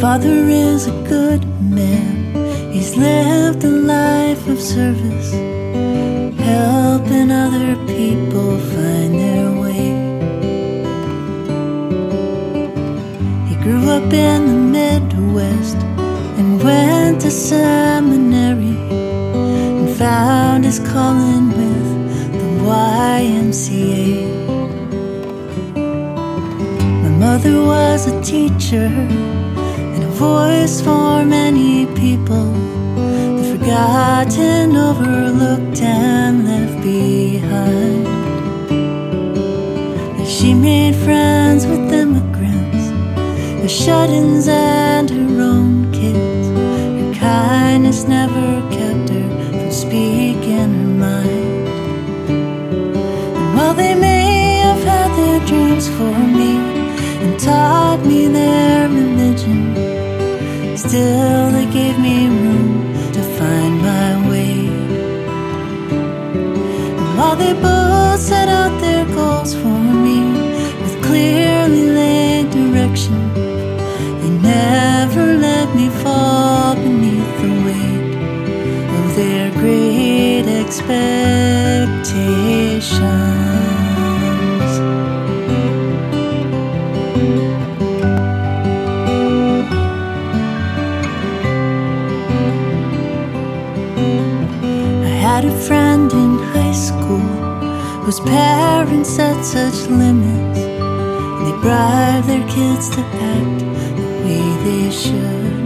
father is a good man. He's lived a life of service, helping other people find their way. He grew up in the Midwest and went to seminary and found his calling with the YMCA. My mother was a teacher and a voice for many people, the forgotten, overlooked, and left behind. She made friends with immigrants, the shut-ins, and her own kids. Her kindness never kept her from speaking her mind. And while they may have had their dreams for me and taught me their religion, still they gave me room to find my way. And while they both set out their goals for me with clearly laid direction, they never let me fall beneath the weight of their great expectations. I had a friend in high school whose parents set such limits. They bribe their kids to act the way they should.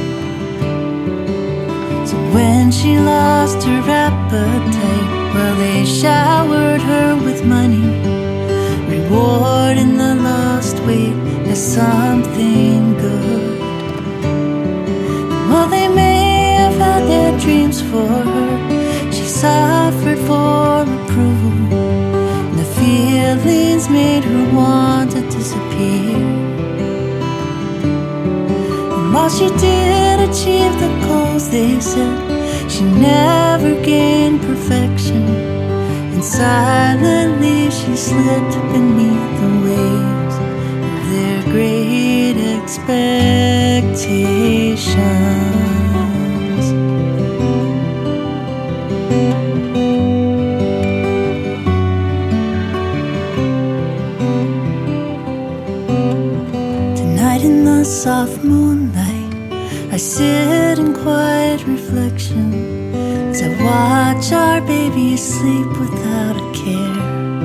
So when she lost her appetite, well, they showered her with money, rewarding the lost weight as something good. And while they may have had their dreams for her, she suffered for approval, and the feelings made her want to disappear. And while she did achieve the goals they set, she never gained perfection, and silently she slipped beneath the waves of their great expectations. Tonight in the soft moonlight, I sit in quiet reflection as I watch our baby sleep without a care.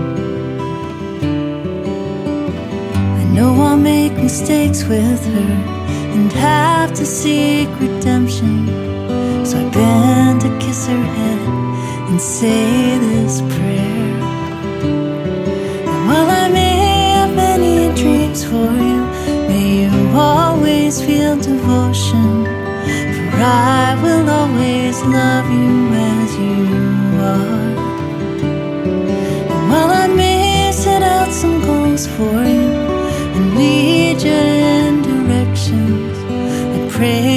I know I'll make mistakes with her and have to seek redemption, so I bend to kiss her head and say this prayer. And while I may have many dreams for you, may you always feel devotion, for I will always love you as you are. And while I may set out some goals for you and lead you in directions, I pray